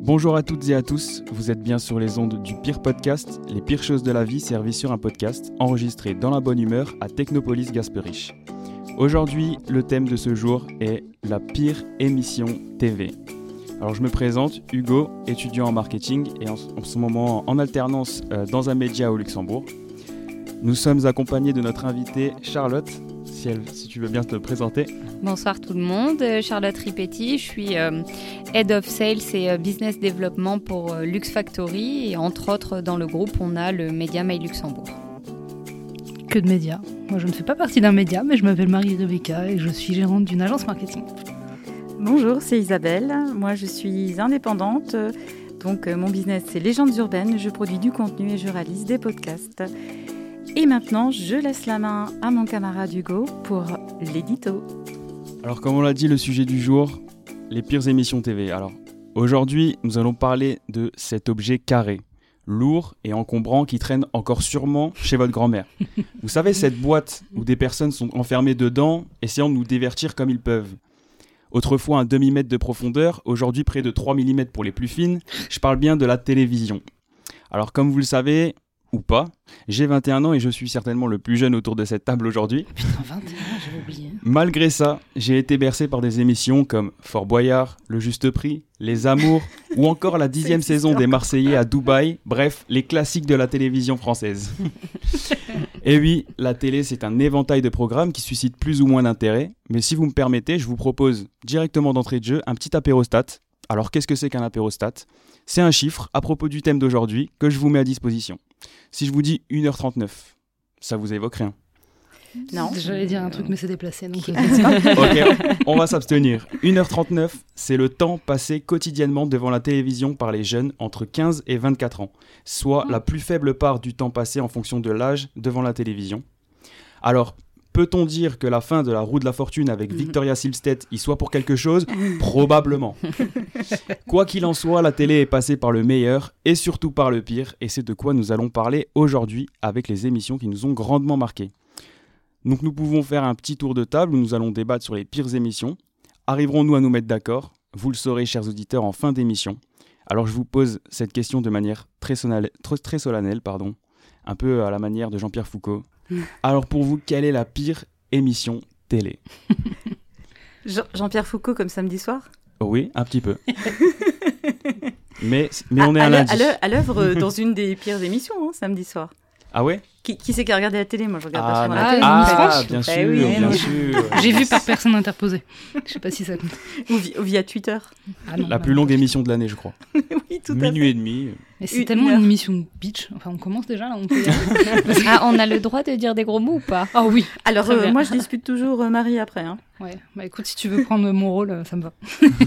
Bonjour à toutes et à tous, vous êtes bien sur les ondes du Pire Podcast, les pires choses de la vie servies sur un podcast, enregistré dans la bonne humeur à Technopolis Gasperich. Aujourd'hui, le thème de ce jour est la pire émission TV. Alors je me présente, Hugo, étudiant en marketing et en ce moment en alternance dans un média au Luxembourg. Nous sommes accompagnés de notre invitée Charlotte, si tu veux bien te présenter. Bonsoir tout le monde, Charlotte Ripetti, je suis Head of Sales et Business Development pour Lux Factory et entre autres dans le groupe on a le média Mail Luxembourg. Que de médias. Moi je ne fais pas partie d'un média mais je m'appelle Marie-Rebecca et je suis gérante d'une agence marketing. Bonjour, c'est Isabelle, moi je suis indépendante, donc mon business c'est Légendes Urbaines, je produis du contenu et je réalise des podcasts. Et maintenant, je laisse la main à mon camarade Hugo pour l'édito. Alors comme on l'a dit, le sujet du jour, les pires émissions TV. Alors aujourd'hui, nous allons parler de cet objet carré, lourd et encombrant qui traîne encore sûrement chez votre grand-mère. Vous savez, cette boîte où des personnes sont enfermées dedans, essayant de nous divertir comme ils peuvent. Autrefois un demi-mètre de profondeur, aujourd'hui près de 3 mm pour les plus fines, je parle bien de la télévision. Alors comme vous le savez, ou pas, j'ai 21 ans et je suis certainement le plus jeune autour de cette table aujourd'hui. Putain, 21, j'avais oublié. Malgré ça, j'ai été bercé par des émissions comme Fort Boyard, Le Juste Prix, Les Amours ou encore la 10e saison des Marseillais à Dubaï, bref, les classiques de la télévision française. Et oui, la télé c'est un éventail de programmes qui suscitent plus ou moins d'intérêt, mais si vous me permettez, je vous propose directement d'entrée de jeu un petit apérostat. Alors qu'est-ce que c'est qu'un apérostat ? C'est un chiffre à propos du thème d'aujourd'hui que je vous mets à disposition. Si je vous dis 1h39, ça vous évoque rien ? Non. J'allais dire un truc mais c'est déplacé. Donc Ok, on va s'abstenir. 1h39, c'est le temps passé quotidiennement devant la télévision par les jeunes entre 15 et 24 ans, soit la plus faible part du temps passé en fonction de l'âge devant la télévision. Alors, peut-on dire que la fin de la roue de la fortune avec Victoria Silvstedt y soit pour quelque chose ? Probablement. Quoi qu'il en soit, la télé est passée par le meilleur et surtout par le pire, et c'est de quoi nous allons parler aujourd'hui avec les émissions qui nous ont grandement marqués. Donc nous pouvons faire un petit tour de table où nous allons débattre sur les pires émissions. Arriverons-nous à nous mettre d'accord ? Vous le saurez, chers auditeurs, en fin d'émission. Alors je vous pose cette question de manière très solennelle, un peu à la manière de Jean-Pierre Foucault. Alors pour vous, quelle est la pire émission télé ? Jean-Pierre Foucault comme samedi soir ? Oui, un petit peu. mais on est un lundi. À l'œuvre dans une des pires émissions, samedi soir. Ah ouais ? Qui c'est qui a regardé la télé ? Moi, je regarde pas souvent la télé. France bien sûr, oui, bien sûr. J'ai vu par personne interposée. Je sais pas si ça compte. Ou via Twitter. Ah non, la plus longue émission de l'année, je crois. Oui, tout à fait. Minuit et demi. Mais c'est tellement une émission de bitch. Enfin, on commence déjà là. On peut y aller. On a le droit de dire des gros mots ou pas ? Ah oui. Alors, Très bien. moi, je dispute toujours Marie après. Ouais. Bah écoute, si tu veux prendre mon rôle, ça me va.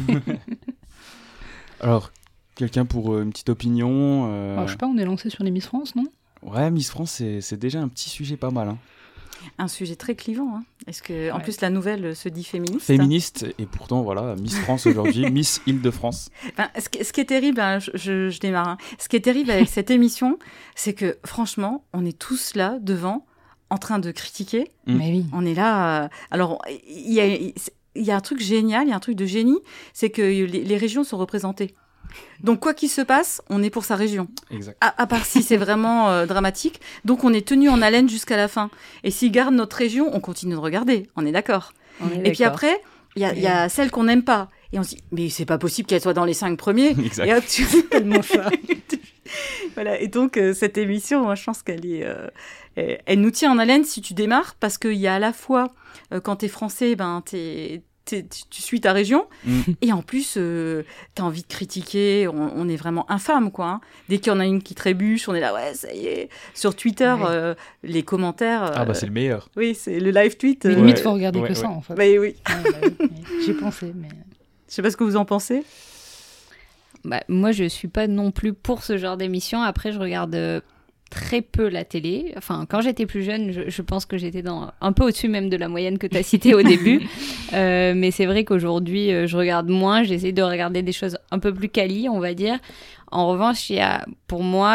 Alors, quelqu'un pour une petite opinion Alors, je sais pas, on est lancé sur les Miss France, non ? Ouais, Miss France, c'est déjà un petit sujet pas mal. Un sujet très clivant. Est-ce que, en plus, la nouvelle se dit féministe ? Féministe, et pourtant, voilà, Miss France aujourd'hui, Miss Île-de-France. Ce qui est terrible, je démarre. Ce qui est terrible avec cette émission, c'est que, franchement, on est tous là, devant, en train de critiquer. Mais oui. On est là... alors, il y a un truc génial, il y a un truc de génie, c'est que les régions sont représentées. Donc, quoi qu'il se passe, on est pour sa région. Exact. À part si c'est vraiment dramatique. Donc, on est tenu en haleine jusqu'à la fin. Et s'ils gardent notre région, on continue de regarder. On est d'accord. Et puis après, il y a celle qu'on n'aime pas. Et on se dit, mais c'est pas possible qu'elle soit dans les 5 premiers. Exact. Et hop, tellement ça. Voilà. Et donc, cette émission, moi, je pense qu'elle est... elle nous tient en haleine si tu démarres. Parce qu'il y a à la fois, quand t'es français, tu suis ta région, et en plus, t'as envie de critiquer, on est vraiment infâme, quoi. Dès qu'il y en a une qui trébuche, on est là, ouais, ça y est. Sur Twitter, les commentaires... c'est le meilleur. Oui, c'est le live tweet. Mais limite, faut regarder que ça, en fait. Oui. Ouais, j'ai pensé, mais... Je sais pas ce que vous en pensez. Moi, je suis pas non plus pour ce genre d'émission. Après, je regarde... très peu la télé. Enfin, quand j'étais plus jeune, je pense que j'étais un peu au-dessus même de la moyenne que tu as citée au début. Mais c'est vrai qu'aujourd'hui, je regarde moins. J'essaie de regarder des choses un peu plus quali, on va dire. En revanche, pour moi, il y a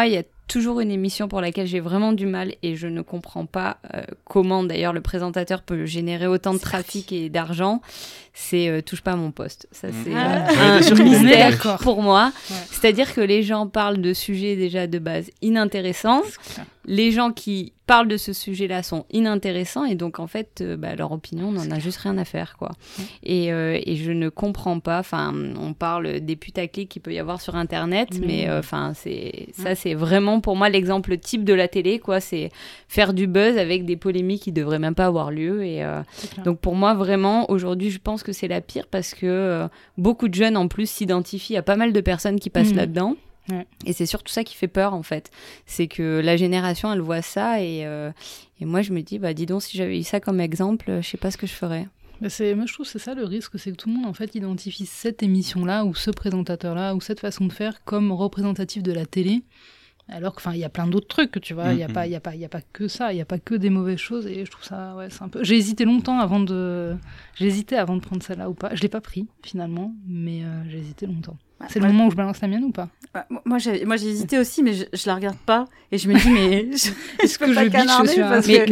toujours une émission pour laquelle j'ai vraiment du mal et je ne comprends pas comment d'ailleurs le présentateur peut générer autant de trafic et d'argent, c'est Touche pas à mon poste. Ça, c'est un mystère pour moi. Ouais. C'est-à-dire que les gens parlent de sujets déjà de base inintéressants. Les gens qui parlent de ce sujet-là sont inintéressants et donc en fait, leur opinion, on n'en a juste rien à faire, quoi. Et je ne comprends pas. Enfin, on parle des putaclics qu'il peut y avoir sur Internet, mais ça, c'est vraiment pour moi l'exemple type de la télé, quoi. C'est faire du buzz avec des polémiques qui devraient même pas avoir lieu. Et donc pour moi, vraiment, aujourd'hui, je pense que c'est la pire parce que beaucoup de jeunes en plus s'identifient à pas mal de personnes qui passent là-dedans. Ouais. Et c'est surtout ça qui fait peur en fait, c'est que la génération elle voit ça et moi je me dis dis donc si j'avais eu ça comme exemple, je sais pas ce que je ferais. Moi je trouve que c'est ça le risque, c'est que tout le monde en fait identifie cette émission-là ou ce présentateur-là ou cette façon de faire comme représentatif de la télé. Alors que, il y a plein d'autres trucs, tu vois, il y a pas que ça, il y a pas que des mauvaises choses et je trouve ça, c'est un peu... J'ai hésité longtemps avant de prendre celle-là ou pas. Je l'ai pas pris, finalement, mais j'ai hésité longtemps. C'est le moment où je balance la mienne ou pas ? Moi, j'ai hésité aussi, mais je la regarde pas et je me dis, mais est-ce que je canarder parce que...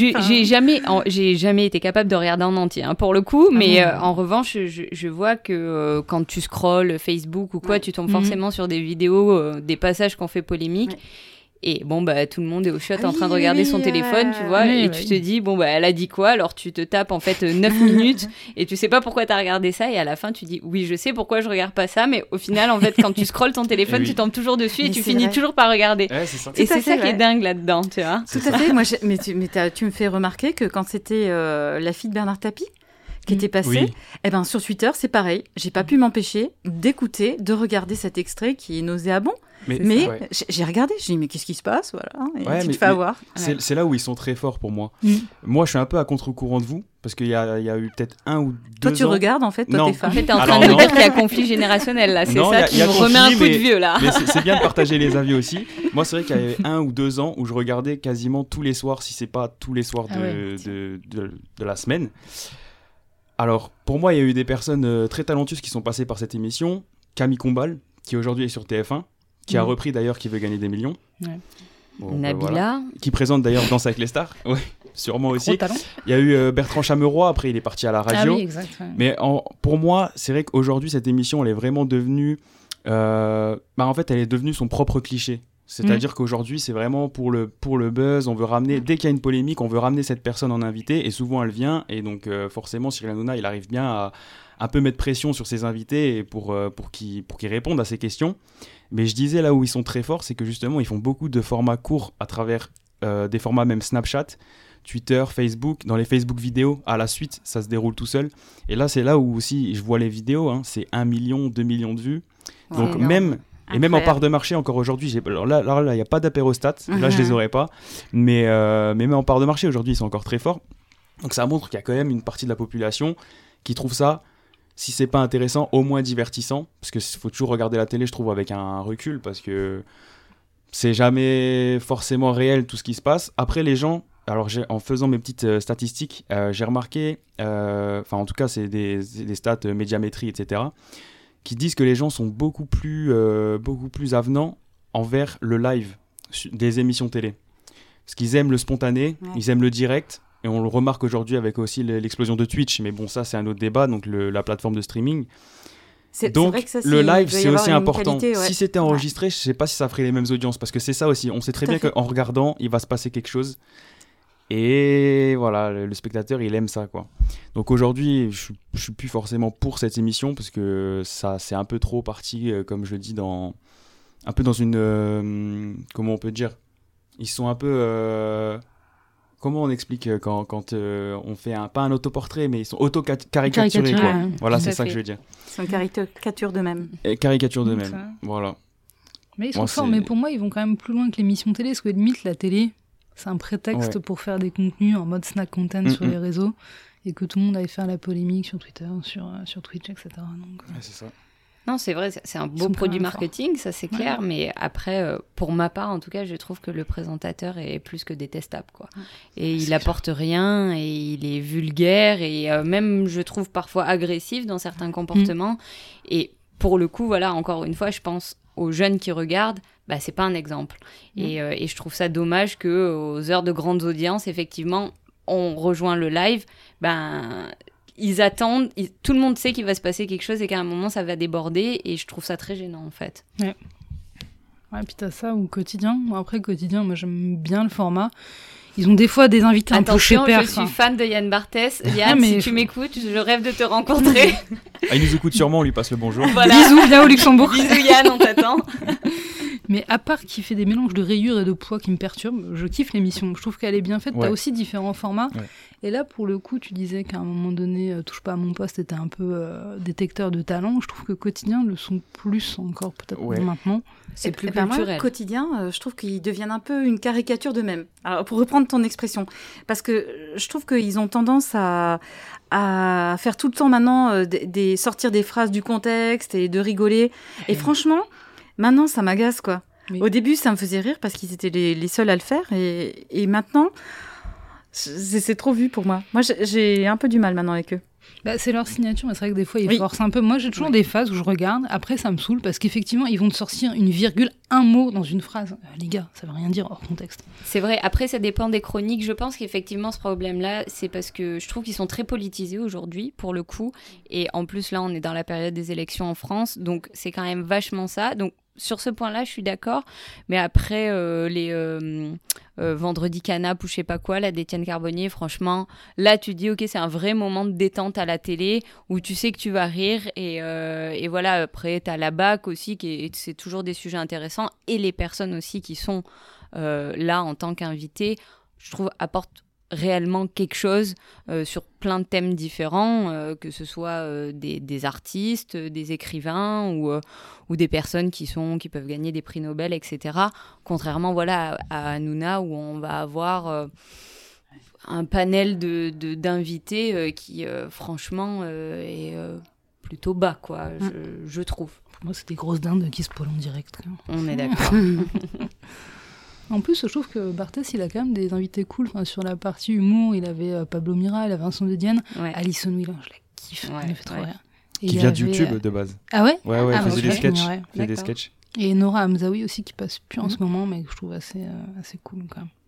Moi, j'ai jamais été capable de regarder en entier, hein, pour le coup, mais en revanche, je vois que quand tu scrolles Facebook ou quoi, tu tombes forcément sur des vidéos, des passages qu'on fait polémiques. Et tout le monde est au shot en train de regarder son téléphone, tu vois, et tu te dis, elle a dit quoi ? Alors tu te tapes en fait 9 minutes et tu sais pas pourquoi t'as regardé ça et à la fin tu dis, oui, je sais pourquoi je regarde pas ça, mais au final, en fait, quand tu scrolles ton téléphone, tu tombes toujours dessus et tu finis toujours par regarder. Ouais, c'est ça. Et c'est ça qui est dingue là-dedans, tu vois. Tout à fait. Moi, tu me fais remarquer que quand c'était la fille de Bernard Tapie qui était passée, sur Twitter, c'est pareil. J'ai pas pu m'empêcher d'écouter, de regarder cet extrait qui est nauséabond. Mais j'ai regardé, j'ai dit mais qu'est-ce qui se passe, voilà, et tu te fais avoir. C'est là où ils sont très forts pour moi. Moi, je suis un peu à contre-courant de vous parce qu'il y a eu peut-être 1 ou 2 ans. Toi, tu regardes en fait, toi t'es fan. En fait, t'es en train de me dire qu'il y a conflit générationnel là, c'est ça qui me remet un coup de vieux là. Mais c'est bien de partager les avis aussi. Moi, c'est vrai qu'il y avait 1 ou 2 ans où je regardais quasiment tous les soirs, si c'est pas tous les soirs de la semaine. Alors, pour moi, il y a eu des personnes très talentueuses qui sont passées par cette émission. Camille Combal, qui aujourd'hui est sur TF1. Qui a repris d'ailleurs Qui veut gagner des millions. Ouais. Bon, Nabila. Qui présente d'ailleurs Danse avec les stars. Oui, sûrement aussi. Il y a eu Bertrand Chameroy, après il est parti à la radio. Ah oui, exact. Ouais. Mais pour moi, c'est vrai qu'aujourd'hui, cette émission, elle est vraiment devenue... en fait, elle est devenue son propre cliché. C'est-à-dire qu'aujourd'hui, c'est vraiment pour le buzz, on veut ramener... Dès qu'il y a une polémique, on veut ramener cette personne en invité, et souvent elle vient, et donc forcément, Cyril Hanouna, il arrive bien à un peu mettre pression sur ses invités et pour qu'ils répondent à ces questions. Mais je disais là où ils sont très forts, c'est que justement, ils font beaucoup de formats courts à travers des formats même Snapchat, Twitter, Facebook. Dans les Facebook vidéos, à la suite, ça se déroule tout seul. Et là, c'est là où aussi je vois les vidéos, c'est 1 million, 2 millions de vues. Donc même en part de marché, encore aujourd'hui, là, il n'y a pas d'apérostat. Là, je les aurais pas. Mais même en part de marché, aujourd'hui, ils sont encore très forts. Donc ça montre qu'il y a quand même une partie de la population qui trouve ça, si c'est pas intéressant, au moins divertissant, parce qu'il faut toujours regarder la télé, je trouve, avec un recul, parce que c'est jamais forcément réel tout ce qui se passe. Après, les gens, alors en faisant mes petites statistiques, j'ai remarqué, en tout cas c'est des stats médiamétrie, etc., qui disent que les gens sont beaucoup plus avenants envers le live des émissions télé, parce qu'ils aiment le spontané, ils aiment le direct. Et on le remarque aujourd'hui avec aussi l'explosion de Twitch, mais bon, ça c'est un autre débat, donc la plateforme de streaming. Donc vrai que ça, le live c'est aussi important. Qualité, si c'était enregistré, je sais pas si ça ferait les mêmes audiences, parce que c'est ça aussi. On sait très bien qu'en regardant, il va se passer quelque chose. Et voilà, le spectateur il aime ça, quoi. Donc aujourd'hui, je suis plus forcément pour cette émission, parce que ça c'est un peu trop parti, comme je le dis, un peu dans une comment on peut dire, ils sont un peu comment on explique quand on fait pas un autoportrait, mais ils sont auto-caricaturés, quoi. Voilà, c'est ça que je veux dire. Ils sont caricature d'eux-mêmes. Et caricature d'eux-mêmes, voilà. Mais ils sont forts, mais pour moi, ils vont quand même plus loin que l'émission télé, parce que limite, la télé, c'est un prétexte pour faire des contenus en mode snack content sur les réseaux, et que tout le monde aille faire la polémique sur Twitter, sur Twitch, etc. Donc, c'est ça. Non, c'est vrai, c'est un beau produit marketing, ça c'est clair, mais après, pour ma part, en tout cas, je trouve que le présentateur est plus que détestable, quoi. Et il apporte rien, et il est vulgaire, et même, je trouve, parfois agressif dans certains comportements. Et pour le coup, voilà, encore une fois, je pense aux jeunes qui regardent, bah, c'est pas un exemple. Et je trouve ça dommage qu'aux heures de grandes audiences, effectivement, on rejoint le live, ben, ils attendent, tout le monde sait qu'il va se passer quelque chose et qu'à un moment, ça va déborder, et je trouve ça très gênant, en fait. Ouais, puis t'as ça ou Quotidien. Après, Quotidien, moi, j'aime bien le format. Ils ont des fois des invités un peu chépères. Attention, je suis fan de Yann Barthès. Yann, si tu m'écoutes, je rêve de te rencontrer. Il nous écoute sûrement, on lui passe le bonjour. Voilà. Bisous, viens au Luxembourg. Bisous Yann, on t'attend. Mais à part qu'il fait des mélanges de rayures et de poids qui me perturbent, je kiffe l'émission. Je trouve qu'elle est bien faite. T'as aussi différents formats. Ouais. Et là, pour le coup, tu disais qu'à un moment donné, Touche pas à mon poste était un peu détecteur de talent. Je trouve que Quotidien le sont plus encore, peut-être maintenant. C'est plus culturel. Moi, Quotidien, je trouve qu'ils deviennent un peu une caricature d'eux-mêmes. Alors, pour reprendre ton expression, parce que je trouve qu'ils ont tendance à faire tout le temps maintenant sortir des phrases du contexte et de rigoler. Et franchement, maintenant, ça m'agace, quoi. Oui. Au début, ça me faisait rire parce qu'ils étaient les seuls à le faire. Et maintenant, c'est trop vu pour moi. Moi, j'ai un peu du mal maintenant avec eux. Bah, c'est leur signature, mais c'est vrai que des fois, ils forcent un peu. Moi, j'ai toujours des phases où je regarde. Après, ça me saoule parce qu'effectivement, ils vont te sortir une virgule, un mot dans une phrase. Les gars, ça veut rien dire hors contexte. C'est vrai. Après, ça dépend des chroniques. Je pense qu'effectivement, ce problème-là, c'est parce que je trouve qu'ils sont très politisés aujourd'hui, pour le coup. Et en plus, là, on est dans la période des élections en France. Donc, c'est quand même vachement ça. Donc, sur ce point-là, je suis d'accord. Mais après, les Vendredi Canap ou je sais pas quoi, là, d'Étienne Carbonnier, franchement, là, tu dis, OK, c'est un vrai moment de détente à la télé où tu sais que tu vas rire. Et voilà, après, t'as la BAC aussi, c'est toujours des sujets intéressants. Et les personnes aussi qui sont là en tant qu'invités, je trouve, apportent réellement quelque chose sur plein de thèmes différents, que ce soit des artistes, des écrivains ou des personnes qui peuvent gagner des prix Nobel, etc. Contrairement à Hanouna, où on va avoir un panel d'invités qui, franchement, est plutôt bas, quoi, je trouve. Pour moi, c'est des grosses dindes qui se poilent en direct. Quoi. On est d'accord. En plus, je trouve que Barthès, il a quand même des invités cool. Enfin, sur la partie humour, il avait Pablo Mira, il avait Vincent de Dienne, Alison Wheeler, je la kiffe, elle me fait trop rire. Qui vient de YouTube de base. Ah ouais? Ouais, il faisait des sketchs. Et Nora Hamzaoui aussi, qui passe plus en ce moment, mais que je trouve assez cool quand même.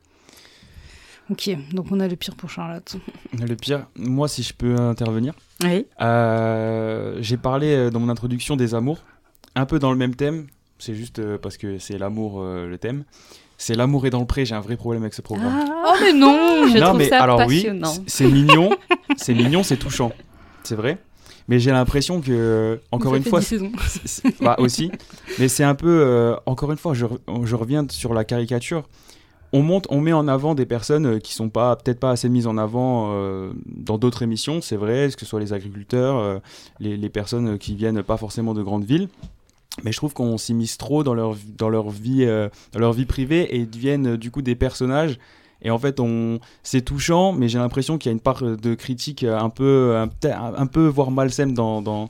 Ok, donc on a le pire pour Charlotte. Le pire, moi, si je peux intervenir. Oui. J'ai parlé dans mon introduction des amours, un peu dans le même thème. C'est juste parce que c'est l'amour le thème. C'est L'amour est dans le pré, j'ai un vrai problème avec ce programme. Oh mais non, je trouve ça passionnant. Oui, c'est mignon, c'est touchant. C'est vrai. Mais j'ai l'impression que, encore une fois... aussi. Mais c'est un peu... encore une fois, je reviens sur la caricature. On met en avant des personnes qui sont peut-être pas assez mises en avant dans d'autres émissions, c'est vrai, que ce soit les agriculteurs, les personnes qui viennent pas forcément de grandes villes. Mais je trouve qu'on s'immisce trop dans leur vie privée et ils deviennent du coup des personnages. Et en fait, c'est touchant, mais j'ai l'impression qu'il y a une part de critique un peu voire malsaine dans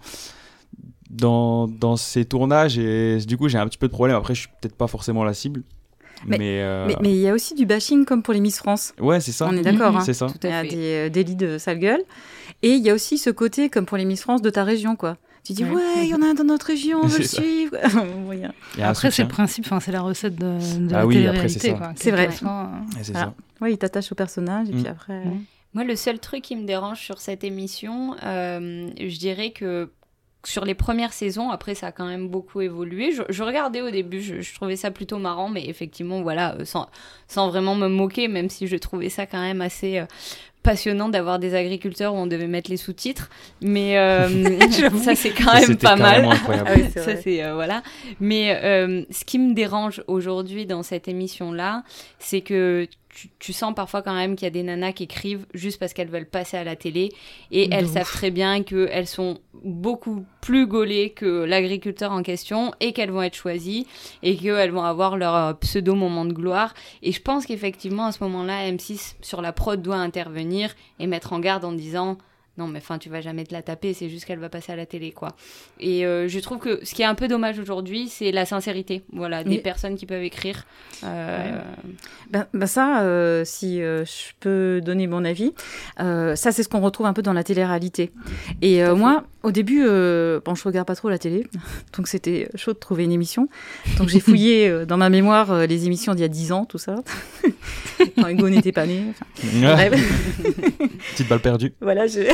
ces tournages. Et du coup, j'ai un petit peu de problème. Après, je suis peut-être pas forcément la cible. Mais il y a aussi du bashing comme pour les Miss France. Ouais, c'est ça. On est d'accord. C'est ça. Il y a des délits de sale gueule. Et il y a aussi ce côté, comme pour les Miss France, de ta région, quoi. Tu dis, il y en a un dans notre région, on veut le suivre. Après, c'est le principe, c'est la recette de la télé-réalité. C'est vrai. C'est ça. Oui, il t'attache au personnage et puis après... Moi, le seul truc qui me dérange sur cette émission, je dirais que sur les premières saisons, après ça a quand même beaucoup évolué. Je regardais au début, je trouvais ça plutôt marrant, mais effectivement, voilà, sans vraiment me moquer, même si je trouvais ça quand même assez... passionnant d'avoir des agriculteurs où on devait mettre les sous-titres, mais ça c'est quand même pas mal. Incroyable. Ça c'est voilà. Mais ce qui me dérange aujourd'hui dans cette émission-là, c'est que tu sens parfois quand même qu'il y a des nanas qui écrivent juste parce qu'elles veulent passer à la télé et elles savent très bien qu'elles sont beaucoup plus gaulées que l'agriculteur en question et qu'elles vont être choisies et qu'elles vont avoir leur pseudo moment de gloire. Et je pense qu'effectivement à ce moment-là, M6 sur la prod doit intervenir et mettre en garde en disant non, mais enfin, tu vas jamais te la taper, c'est juste qu'elle va passer à la télé, quoi. Et je trouve que ce qui est un peu dommage aujourd'hui, c'est la sincérité, voilà, des personnes qui peuvent écrire. Ça, si je peux donner mon avis, ça, c'est ce qu'on retrouve un peu dans la télé-réalité. Et moi, au début, je regarde pas trop la télé, donc c'était chaud de trouver une émission. Donc j'ai fouillé dans ma mémoire les émissions d'il y a 10 ans, tout ça, quand Hugo n'était pas né. Bref. Petite balle perdue. Voilà, je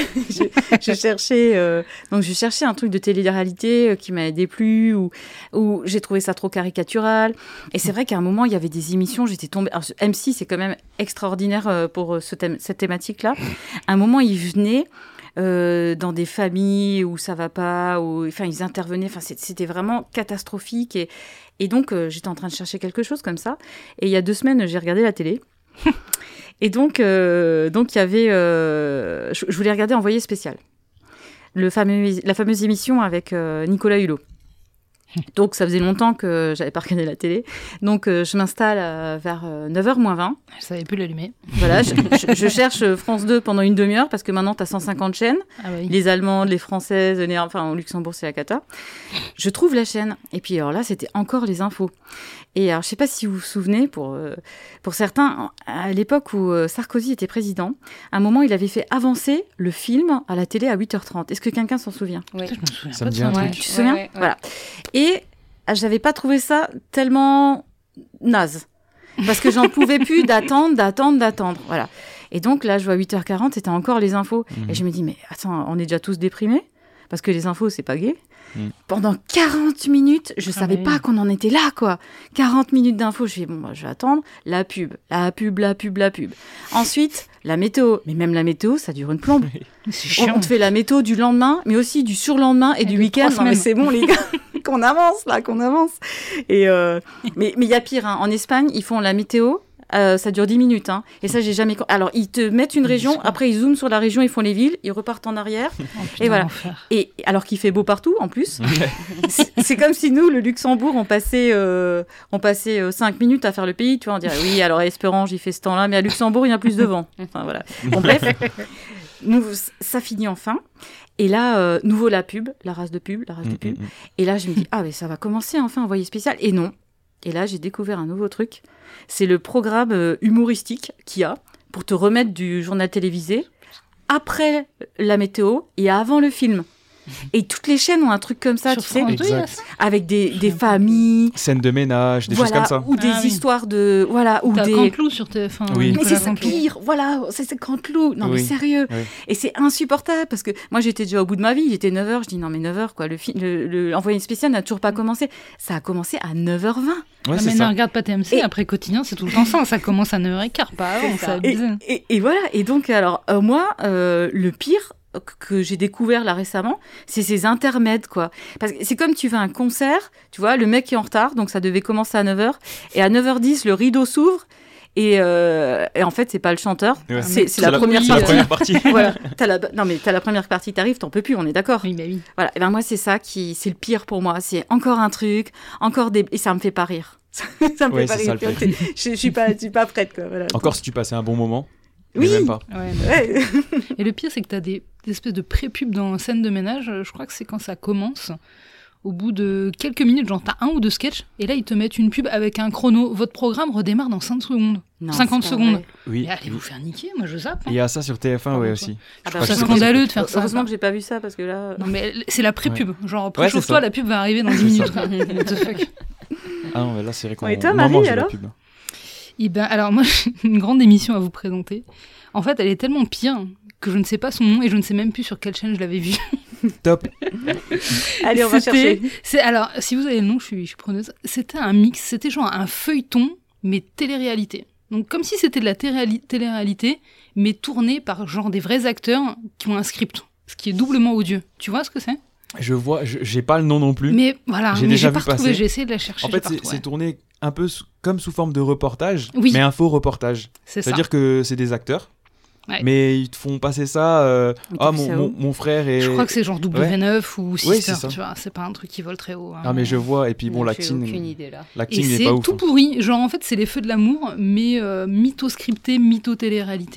cherchais un truc de télé-réalité qui m'avait déplu, ou j'ai trouvé ça trop caricatural. Et c'est vrai qu'à un moment, il y avait des émissions, j'étais tombée... Alors, M6, c'est quand même extraordinaire pour cette thématique-là. À un moment, ils venaient dans des familles où ça va pas, enfin, ils intervenaient, enfin, c'était vraiment catastrophique. Et donc, j'étais en train de chercher quelque chose comme ça. Et il y a 2 semaines, j'ai regardé la télé. Et donc, il y avait... je voulais regarder Envoyé spécial. La fameuse émission avec Nicolas Hulot. Donc, ça faisait longtemps que j'avais pas regardé la télé. Donc, je m'installe vers 9h moins 20. Je savais plus l'allumer. Voilà, je cherche France 2 pendant une demi-heure parce que maintenant, tu as 150 chaînes. Ah oui. Les Allemandes, les Françaises, enfin, au Luxembourg, c'est la cata. Je trouve la chaîne. Et puis, alors là, c'était encore les infos. Et alors, je sais pas si vous vous souvenez, pour certains, à l'époque où Sarkozy était président, à un moment, il avait fait avancer le film à la télé à 8h30. Est-ce que quelqu'un s'en souvient ? Oui. Je me souviens Ça pas me de dit un truc. Tu te souviens ? Voilà. Et j'avais pas trouvé ça tellement naze. Parce que j'en pouvais plus d'attendre. Voilà. Et donc là, je vois 8h40, c'était encore les infos. Et je me dis, mais attends, on est déjà tous déprimés ? Parce que les infos, c'est pas gai. Pendant 40 minutes, je savais pas qu'on en était là, quoi. 40 minutes d'infos, je fais, bon, je vais attendre. La pub. Ensuite, la météo. Mais même la météo, ça dure une plombe. C'est chiant. On te fait la météo du lendemain, mais aussi du surlendemain et du week-end. Non, mais c'est bon, les gars, qu'on avance. Et mais il y a pire, hein. En Espagne, ils font la météo. Ça dure 10 minutes, hein. Et ça, j'ai jamais... Alors, ils te mettent une région, après, ils zooment sur la région, ils font les villes, ils repartent en arrière. Et voilà. Et alors qu'il fait beau partout, en plus. C'est comme si nous, le Luxembourg, on passait 5 minutes à faire le pays. Tu vois, on dirait, oui, alors à Esperange, il fait ce temps-là, mais à Luxembourg, il y a plus de vent. Enfin, voilà. Bon, bref. Ça finit enfin. Et là, nouveau la pub, la race de pub. Et là, je me dis, ah, mais ça va commencer enfin, Envoyé spécial. Et non. Et là, j'ai découvert un nouveau truc. C'est le programme humoristique qu'il y a pour te remettre du journal télévisé après la météo et avant le film. Et toutes les chaînes ont un truc comme ça, Sur tu sais, Exact. avec des familles. Scène de ménage, des choses comme ça. Ou des histoires de... Voilà, ou T'as des... Canteloup sur TF1. Oui. Mais c'est ça pire, voilà, c'est Canteloup. Non, mais sérieux. Oui. Et c'est insupportable parce que moi, j'étais déjà au bout de ma vie. Il était 9h. Je dis non, mais 9h, quoi. Le Envoyé spécial n'a toujours pas commencé. Ça a commencé à 9h20. Ouais, Ah, c'est mais ça. ne regarde pas TMC, après quotidien, c'est tout le temps ça. Ça commence à 9h15, pas avant, c'est abusé. Et voilà. Et donc, alors, moi, le pire que j'ai découvert là récemment, c'est ces intermèdes, quoi. Parce que c'est comme tu vas à un concert, tu vois, le mec est en retard, donc ça devait commencer à 9h, et à 9h10, le rideau s'ouvre, et en fait, c'est pas le chanteur, Ouais. c'est la première c'est partie. la première partie. Voilà. Non, mais t'as la première partie, t'arrives, t'en peux plus, on est d'accord. Oui, bah oui. Voilà. Et ben moi, c'est ça c'est le pire pour moi. C'est encore un truc, et ça me fait pas rire. Ça me Ouais, fait pas c'est ça, rire. le pire. Je suis pas prête, quoi. Voilà. Encore si tu passais un bon moment. Oui. Mais même pas. Ouais, Ouais. Et le pire, c'est que t'as des espèces de pré-pubs dans scène de ménage. Je crois que c'est quand ça commence. Au bout de quelques minutes, genre t'as 1 ou 2 sketchs, et là ils te mettent une pub avec un chrono. Votre programme redémarre dans 5 secondes. Non, 50 c'est pas secondes. vrai. Oui. Mais allez vous faire niquer, moi je zappe. hein. Il y a ça sur TF1, ouais, aussi. Ah Je bah, crois C'est que scandaleux de faire ça. Heureusement que j'ai pas vu ça parce que là. Non mais c'est la pré-pub. Genre, Ouais, c'est préchauffe-toi, ça. la pub va arriver dans 10 minutes. quoi. What the fuck. Ah non, mais là, c'est vrai qu'on Et toi, on Marie, mange de la alors pub. Eh ben, alors moi, j'ai une grande émission à vous présenter. En fait, elle est tellement pire que je ne sais pas son nom et je ne sais même plus sur quelle chaîne je l'avais vue. Top. Allez, on va chercher. Alors, si vous avez le nom, je suis preneuse. C'était un mix, c'était genre un feuilleton, mais télé-réalité. Donc, comme si c'était de la télé-réalité, mais tourné par genre des vrais acteurs qui ont un script, ce qui est doublement odieux. Tu vois ce que c'est ? Je vois, j'ai pas le nom non plus. Mais voilà, J'ai mais déjà j'ai pas vu retrouvé, passer. j'ai essayé de la chercher. En j'ai fait, pas c'est retrouvé. tourné un peu comme sous forme de reportage, Oui. mais un faux reportage. C'est ça. C'est-à-dire que c'est des acteurs, Ouais. mais ils te font passer ça. Ah, t'as vu ça où mon frère est. Je crois que c'est genre W9 ou Sister, c'est ça. tu vois, c'est pas un truc qui vole très haut. hein. Ah, mais je vois, et puis bon, J'ai l'acting. aucune idée là. Et L'acting n'est c'est pas ouf. tout pourri. Genre, en fait, c'est les feux de l'amour, mais mytho-scripté, mytho-télé-réalité.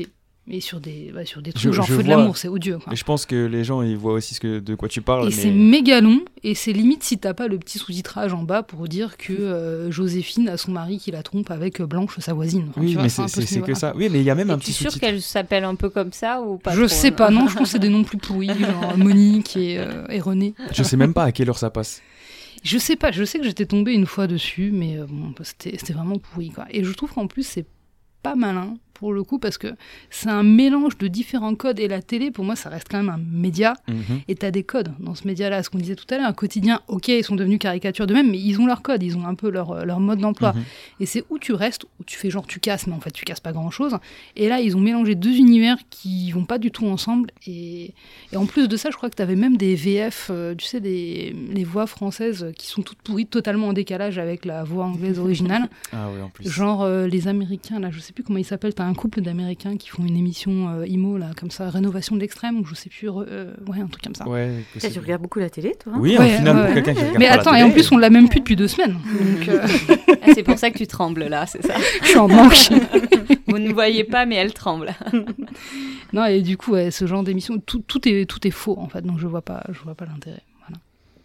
Mais sur des trucs genre Feu de vois. l'amour, c'est odieux. Quoi. Et je pense que les gens, ils voient aussi de quoi tu parles. Et c'est méga long, et c'est limite si t'as pas le petit sous-titrage en bas pour dire que Joséphine a son mari qui la trompe avec Blanche, sa voisine. Enfin, oui, tu vois, mais c'est que ça. Oui, mais il y a même un petit sous-titre. Tu es sûr sous-titre. qu'elle s'appelle un peu comme ça ou pas? Je sais pas, non, je trouve que c'est des noms plus pourris, genre Monique et René. Je sais même pas à quelle heure ça passe. Je sais pas, je sais que j'étais tombée une fois dessus, mais bon, c'était vraiment pourri, quoi. Et je trouve qu'en plus, c'est pas malin, pour le coup, parce que c'est un mélange de différents codes, et la télé, pour moi, ça reste quand même un média, et t'as des codes dans ce média-là, ce qu'on disait tout à l'heure, un quotidien, ok, ils sont devenus caricatures d'eux-mêmes, mais ils ont leurs codes, ils ont un peu leur mode d'emploi, et c'est où tu restes, où tu fais genre tu casses, mais en fait tu casses pas grand-chose, et là, ils ont mélangé deux univers qui vont pas du tout ensemble, et en plus de ça, je crois que t'avais même des VF, tu sais, les voix françaises qui sont toutes pourries, totalement en décalage avec la voix anglaise originale. Ah oui, en plus. Genre les Américains, là, je sais plus comment ils s'appellent, t'as un couple d'Américains qui font une émission IMO, là, comme ça, Rénovation de l'extrême, ou je sais plus, ouais, un truc comme ça. Ouais, Tu regardes beaucoup la télé, toi? Oui, Ouais, au final, ouais. pour quelqu'un qui regarde Mais pas attends, la et télé, en plus, on l'a même plus depuis 2 semaines. Donc, Ah, c'est pour ça que tu trembles là, c'est ça? je suis en manque. Vous ne voyez pas, mais elle tremble. Non, et du coup, ouais, ce genre d'émission, tout est faux, en fait, donc je vois pas l'intérêt. Voilà.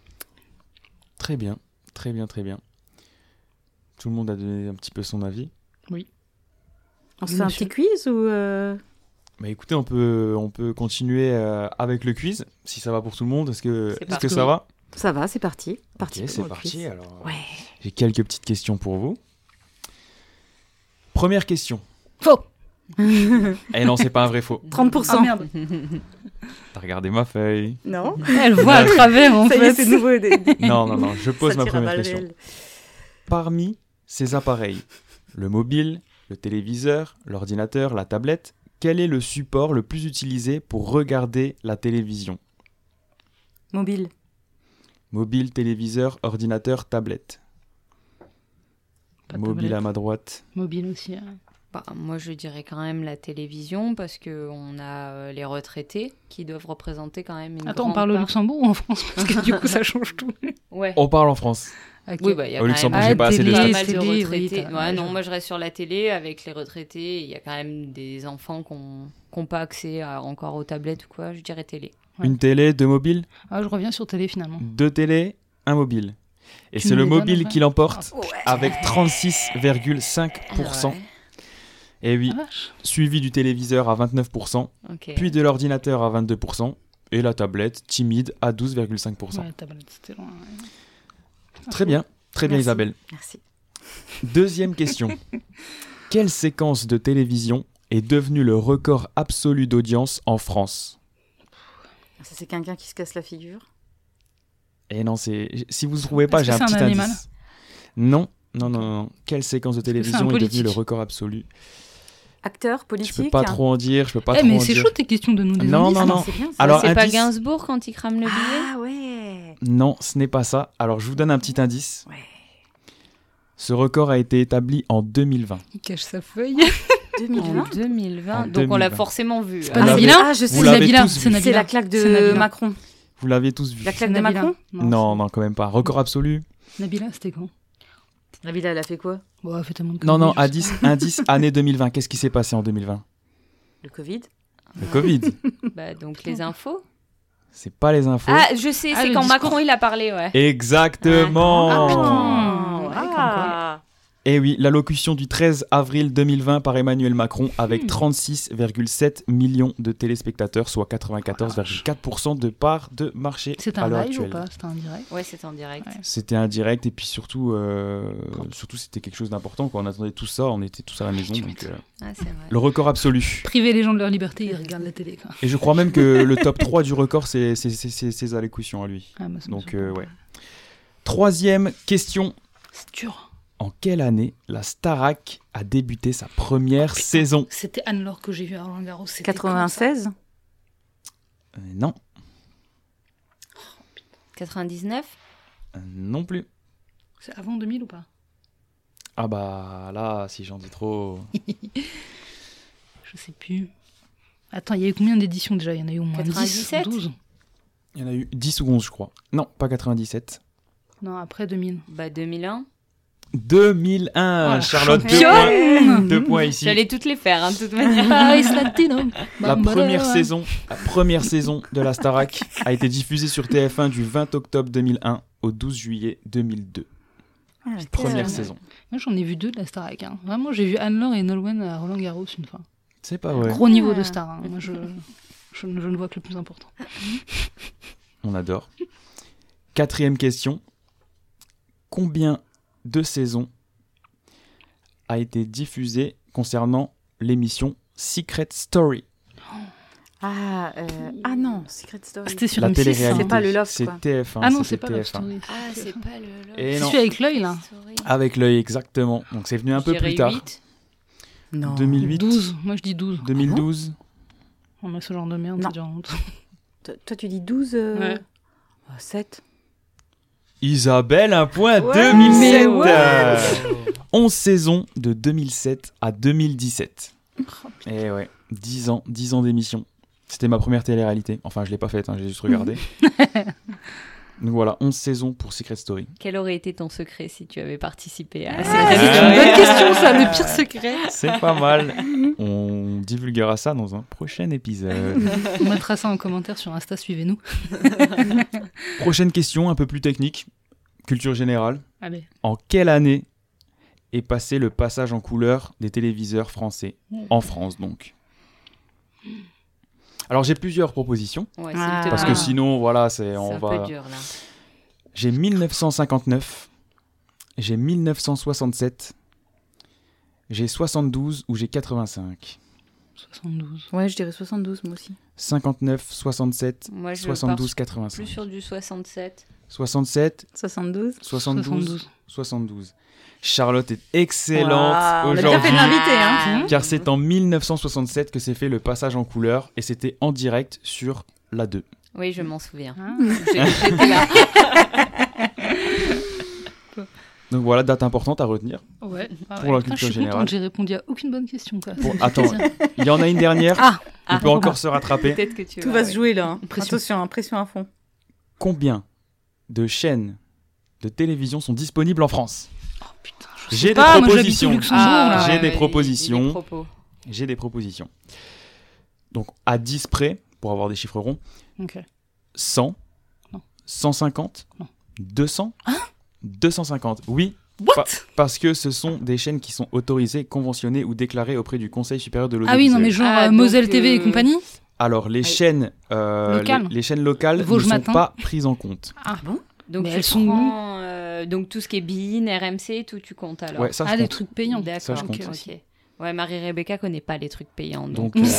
Très bien, très bien, très bien. Tout le monde a donné un petit peu son avis. On se fait un petit quiz ou Bah écoutez, on peut continuer avec le quiz, si ça va pour tout le monde. Est-ce que ça va? Ça va, c'est parti. Ok, c'est parti. Alors, Ouais. j'ai quelques petites questions pour vous. Première question. Faux. Eh non, c'est pas un vrai faux. 30%. Ah merde. T'as regardé ma feuille. Non. Elle voit à travers, en Ça y fait. est, c'est nouveau. Non, je pose Ça ma tire à première balles question. réelles. Parmi ces appareils, le mobile, le téléviseur, l'ordinateur, la tablette, quel est le support le plus utilisé pour regarder la télévision? Mobile. Mobile, téléviseur, ordinateur, tablette. Pas de Mobile tablette. à ma droite. Mobile aussi. Bah, moi, je dirais quand même la télévision parce qu'on a les retraités qui doivent représenter quand même une Attends, on grande parle au part. Luxembourg ou en France? Parce que du coup, ça change tout. Ouais. On parle en France. Ok. Oui, bah, il y a Au quand Luxembourg, même j'ai pas assez de pas stats. mal de Télé, oui, retraités. t'as- Ouais, ouais, non, je- moi, je reste sur la télé avec les retraités. Il y a quand même des enfants qui n'ont pas accès encore aux tablettes ou quoi. Je dirais télé. Ouais. Une télé, 2 mobiles, Ah, je reviens sur télé finalement. 2 télés, un mobile. Et Tu c'est me le les donnes, mobile en qui fait l'emporte Ouais. avec 36,5%. Ouais. Et oui, Ah, vache. suivi du téléviseur à 29%, Ok. puis de l'ordinateur à 22%, et la tablette timide à 12,5%. Ouais, tablette, c'était loin. Ouais. Très bien Merci. Isabelle. Merci. Deuxième question. Quelle séquence de télévision est devenue le record absolu d'audience en France? Ça, c'est quelqu'un qui se casse la figure. Et non, si vous ne trouvez pas, Est-ce j'ai que un c'est petit un animal indice. Non. Quelle séquence de que c'est un télévision est devenue politique le record absolu? Acteur, Je politique. peux pas trop en dire, je peux pas Eh, trop mais en c'est dire. chaud tes questions de nous des Non, indices. non, non. C'est bien, ça. Alors, c'est pas indice- Gainsbourg quand il crame le billet? Ah ouais. Non, ce n'est pas ça. Alors, je vous donne un petit indice. Ouais. Ce record a été établi en 2020. Il cache sa feuille. 2020. En 2020. En Donc on l'a 2020. forcément vu. C'est pas Vous l'avez- Nabila Ah, je vous sais. l'avez Nabila, tous c'est vu. C'est Nabila. la claque C'est de Nabila. Macron. Vous l'avez tous vu. La claque C'est de Nabila. Macron. Non, quand même pas. Record absolu. Nabila, c'était quand? Nabila, elle a fait quoi? Bon, elle fait tellement de Non, conneries, je sais indice année 2020. Qu'est-ce qui s'est passé en 2020? Le Covid. Le Covid. Bah, donc les infos. C'est pas les infos. Ah, je sais, Ah, c'est le quand discours. Macron il a parlé, ouais. Exactement. Ah, putain. Oh, Ouais, ah. Et oui, l'allocution du 13 avril 2020 par Emmanuel Macron avec 36,7 millions de téléspectateurs, soit 94,4% de part de marché C'est à un l'heure live ou actuelle. pas? C'était un direct? Ouais, c'était en direct. Ouais. C'était un direct et puis surtout c'était quelque chose d'important. Quand on attendait tout ça, on était tous à la maison. Tu Donc, m'étonnes. Ah, c'est vrai. le record absolu. Priver les gens de leur liberté, ils regardent la télé, quoi. Et je crois même que le top 3 du record, c'est ses allocutions à lui. Ah, bah, ça me Donc, surprend ouais. pas. Troisième question. C'est dur. En quelle année la Starac a débuté sa première saison? C'était Anne-Laure que j'ai vue à Roland Garros. C'était 96. Non, 99. non plus. C'est avant 2000 ou pas? Ah bah là, si j'en dis trop... Je sais plus. Attends, il y a eu combien d'éditions déjà? Il y en a eu au moins 97? 10, 12. Il y en a eu 10 ou 11, je crois. Non, pas 97. Non, après 2000. Bah, 2001. 2001, Oh, Charlotte, championne 2 points ici. J'allais toutes les faire, hein, de toute manière. Paris Latino. La première saison de la Starac a été diffusée sur TF1 du 20 octobre 2001 au 12 juillet 2002. Première saison. Moi, j'en ai vu 2 de la Starac. Hein. Vraiment, j'ai vu Anne-Laure et Nolwenn à Roland-Garros une fois. C'est pas vrai. Gros niveau de star. Hein. Moi, je ne vois que le plus important. On adore. 4e question. Combien de saisons a été diffusée concernant l'émission Secret Story? Ah non, Secret Story. C'était sur La M6. télé-réalité. C'est pas le Love, C'est quoi. TF1. Ah non, c'était c'est pas Love TF1. Story. Ah, c'est pas le... Et C'est non, celui avec l'œil, là. avec l'œil, exactement. Donc c'est venu un peu plus tard. 8. Non. 2008. 12. Moi, je dis 12. 2012. On met ce genre de merde, Non. c'est déjà honte. Toi, tu dis 12 Ouais. 7. Isabelle, un point, Ouais, 2007. mais ouais. 11 saisons de 2007 à 2017. Et ouais, 10 ans d'émission. C'était ma première télé-réalité. Enfin, je l'ai pas faite, hein, j'ai juste regardé. Donc voilà, 11 saisons pour Secret Story. Quel aurait été ton secret si tu avais participé à Ah, Secret c'est une Story? bonne question, ça, le pire secret. C'est pas mal. On divulguera ça dans un prochain épisode. On mettra ça en commentaire sur Insta, suivez-nous. Prochaine question, un peu plus technique. Culture générale. Allez. En quelle année est passé le passage en couleur des téléviseurs français? En France, donc. Alors, j'ai plusieurs propositions. Ouais, Ah. s'il te Parce plaît. que sinon, voilà, C'est on un va... peu dur, là. J'ai 1959, j'ai 1967, j'ai 72 ou j'ai 85. 72. Ouais, je dirais 72, moi aussi. 59, 67, Moi, je 72, pars 85. plus sur du 67. 67, 72. 72, 72. Charlotte est excellente Waouh, on a bien fait de aujourd'hui, l'inviter, hein. car c'est en 1967 que s'est fait le passage en couleur et c'était en direct sur la 2. Oui, je m'en souviens. Ah. J'étais là. Donc voilà, date importante à retenir. Ouais. Ah Pour la Putain, culture je suis générale. contente, j'ai répondu à aucune bonne question. Quoi. Bon, Ça fait attends, plaisir. il y en a une dernière, on peut encore se rattraper. Peut-être que tu Tout va se jouer là. hein. Pression. Attention, pression à fond. Combien de chaînes de télévision sont disponibles en France? Oh, putain, je sais J'ai des pas, moi, j'habite au propositions. Luxembourg, là. J'ai des vas-y, propositions. dis les propos. J'ai des propositions. Donc, à 10 près, pour avoir des chiffres ronds, Ok. 100, Non. 150, Non. 200, 250. Oui, What parce que ce sont des chaînes qui sont autorisées, conventionnées ou déclarées auprès du Conseil supérieur de Ah l'audiovisuel. oui, non, mais genre Ah, donc, Moselle TV et compagnie. Alors, les chaînes Locales. les chaînes locales Vosges ne sont Matin. pas prises en compte. Ah bon. Donc, Mais tu elles sont prends, donc tout ce qui est BeIN, RMC, tout tu comptes alors. Ouais, ça, je Ah, les compte. trucs payants. D'accord, Ça, je compte. ok. Ouais, Marie-Rebecca connaît pas les trucs payants. Donc, Donc, en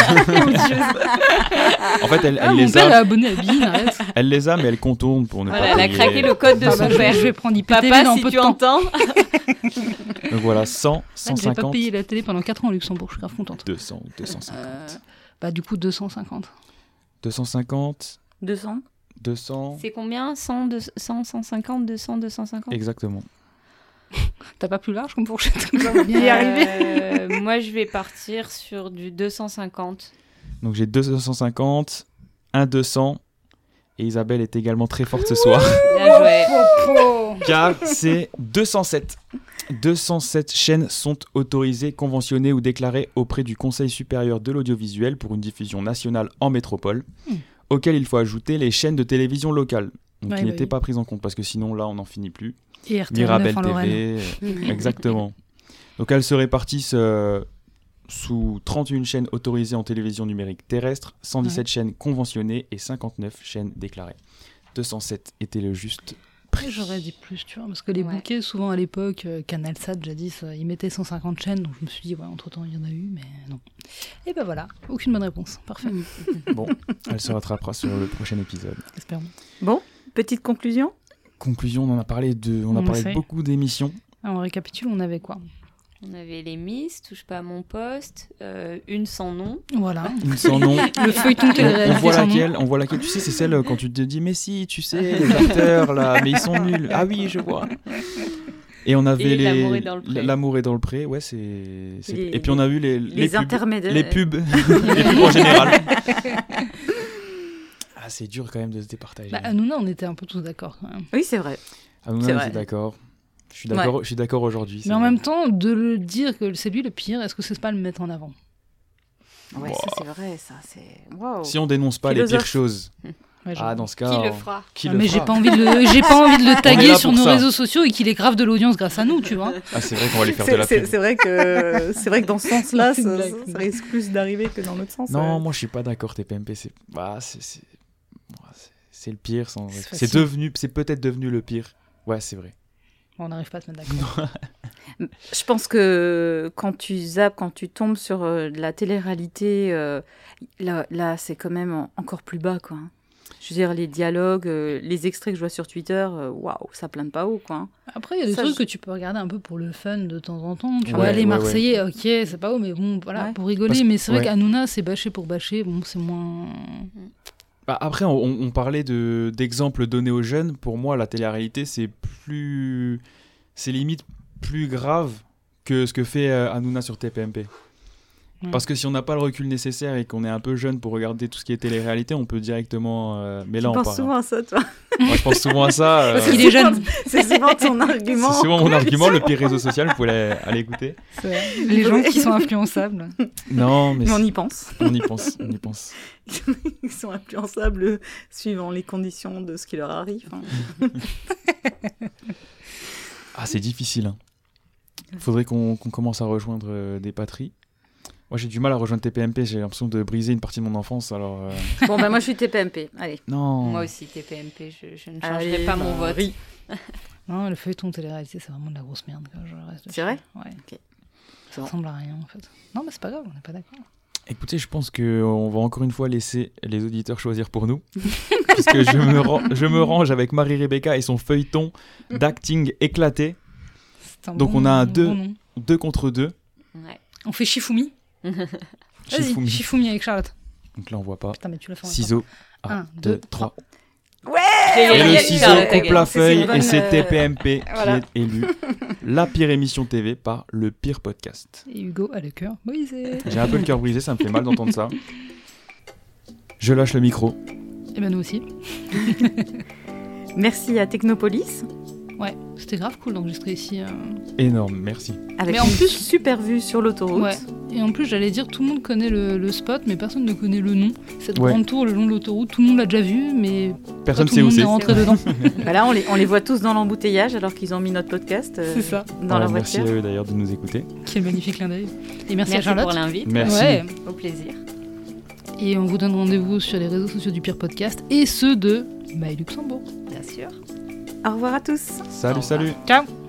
fait, elle Ah, mon les père est a, abonné à Bein, arrête. elle les a, mais elle contourne pour ne voilà, pas elle a payer. craqué le code de Ah son bah, père. je vais prendre IPTV Papa, dans si peu tu de temps. entends. Donc voilà, 100, Ah, j'ai pas 150, payé la télé pendant 4 ans au Luxembourg, je suis grave contente. 200, 250. Bah du coup 250. 250, 200. 200, C'est combien 100, 150, 200, 250 exactement. T'as pas plus large comme fourchette? On va bien y arriver. Moi, je vais partir sur du 250. Donc j'ai 250, un 200, et Isabelle est également très forte ce soir, Bien joué. car c'est 207. 207 chaînes sont autorisées, conventionnées ou déclarées auprès du Conseil supérieur de l'audiovisuel pour une diffusion nationale en métropole, auquel il faut ajouter les chaînes de télévision locales, donc Ouais, qui bah n'étaient oui. pas prises en compte, parce que sinon là on n'en finit plus. Et RTL9 Mirabel en Lorraine. TV, exactement. Donc elles se répartissent sous 31 chaînes autorisées en télévision numérique terrestre, 117 chaînes conventionnées et 59 chaînes déclarées. 207 était le juste. Après, j'aurais dit plus, tu vois, parce que les Ouais. bouquets, souvent à l'époque, CanalSat, jadis, ils mettaient 150 chaînes, donc je me suis dit, ouais, entre-temps, il y en a eu, mais non. Et ben voilà, aucune bonne réponse. Parfait, Bon, elle se rattrapera sur le prochain épisode. espérons. Bon, petite conclusion. Conclusion, on a parlé de On essaye. beaucoup d'émissions. Alors, on récapitule, on avait quoi? On avait les Miss, Touche pas à mon poste, une sans nom. Voilà. Une sans nom. Le feuilleton télé-réalité On voit laquelle, tu sais, c'est celle quand tu te dis, mais si, tu sais, les acteurs là, mais ils sont nuls. Ah oui, je vois. Et on avait Et les. L'amour est dans le pré. L'amour est dans le pré, ouais, c'est. Et puis on a vu les pubs. intermédiaires. Les pubs. Les pubs en général. Ah, c'est dur quand même de se départager. Bah, Hanouna, on était un peu tous d'accord quand même. Oui, c'est vrai. Ah, nous, c'est on vrai. était d'accord. Je suis d'accord aujourd'hui. Mais en même temps, de le dire que c'est lui le pire, est-ce que c'est pas le mettre en avant? Ouais, ça c'est vrai, ça c'est. Wow. Si on dénonce pas les pires choses, Ouais, dans ce cas, Qui le fera? mais j'ai pas envie de le On est taguer là sur pour nos ça. réseaux sociaux et qu'il ait grave de l'audience grâce à nous, tu vois. Ah, c'est vrai qu'on va lui faire de la pub. C'est vrai que dans ce sens-là, C'est une ça blague. risque plus d'arriver que dans l'autre sens. Non, moi je suis pas d'accord. TPMP, c'est le pire. C'est facile. C'est peut-être devenu le pire. Ouais, c'est vrai. Bon, on n'arrive pas à se mettre d'accord. Je pense que quand tu zappes, quand tu tombes sur de la télé-réalité, là c'est quand même encore plus bas, quoi. Je veux dire, les dialogues, les extraits que je vois sur Twitter, waouh, ça plane pas haut, quoi. Après, il y a des Ça, trucs que tu peux regarder un peu pour le fun de temps en temps. Tu Ouais, vois, les ouais, Marseillais, ok, c'est pas haut, mais bon, voilà, Ouais. pour rigoler. Parce que- Mais c'est vrai ouais. qu'Hanouna, c'est bâché pour bâcher. Bon, c'est moins. Après, on parlait d'exemples donnés aux jeunes. Pour moi, la télé-réalité, c'est limite plus grave que ce que fait Hanouna sur TPMP. Parce que si on n'a pas le recul nécessaire et qu'on est un peu jeune pour regarder tout ce qui est télé-réalité, on peut directement... mais là, Tu on penses parle. souvent à ça, toi. Moi, je pense souvent à ça. Parce qu'il est jeune. C'est souvent ton argument. C'est souvent mon argument, le pire réseau social, vous pouvez aller écouter. C'est vrai. Les gens qui sont influençables. Non, mais Mais on y pense. on y pense, on y pense. Ils sont influençables suivant les conditions de ce qui leur arrive. Hein. Ah, c'est difficile. Hein. Faudrait qu'on commence à rejoindre des patries. Moi, j'ai du mal à rejoindre TPMP, j'ai l'impression de briser une partie de mon enfance, alors... Bon, ben moi, je suis TPMP. Allez. Non. Moi aussi, TPMP, je ne Allez, changerai pas mon vote. Marie. Non, le feuilleton télé-réalité, c'est vraiment de la grosse merde. Quoi. Je reste C'est vrai ? Ouais. Ok. Ça ressemble à rien, en fait. Non, mais c'est pas grave, on n'est pas d'accord. Écoutez, je pense qu'on va encore une fois laisser les auditeurs choisir pour nous. Puisque je me range avec Marie-Rebecca et son feuilleton d'acting éclaté. C'est un Donc bon- on a un bon nom. 2 contre 2. Ouais. On fait Shifumi. Vas-y, Shifumi. Shifumi avec Charlotte. Donc là, on voit pas. Putain, mais tu le fais en même temps. Ciseaux. 1, 1, 2, 2, 3. J'ai Et gagné. le ciseau Charlotte a coupe gagné. la C'est feuille une bonne, et c'est TPMP voilà. qui est élu la pire émission TV par le pire podcast. Et Hugo a le cœur brisé. J'ai un peu le cœur brisé, ça me fait mal d'entendre ça. Je lâche le micro. Et ben nous aussi. Merci à Technopolis, Ouais, c'était grave cool d'enregistrer ici. Énorme, merci. avec Mais en une plus- super vue sur l'autoroute. Ouais. Et en plus, j'allais dire, tout le monde connaît le spot, mais personne ne connaît le nom. Cette Ouais. grande tour le long de l'autoroute, tout le monde l'a déjà vu, mais Personne pas tout sait le où monde c'est. est rentré dedans. Voilà, on les voit tous dans l'embouteillage alors qu'ils ont mis notre podcast C'est ça. dans la Merci voiture. à eux d'ailleurs de nous écouter. Quel magnifique clin d'œil. Et merci, à Merci Charlotte. pour l'invite. Merci. Ouais. Au plaisir. Et on vous donne rendez-vous sur les réseaux sociaux du Pire Podcast et ceux de My Luxembourg. Bien sûr. Au revoir à tous. Salut, Au revoir. salut. Ciao.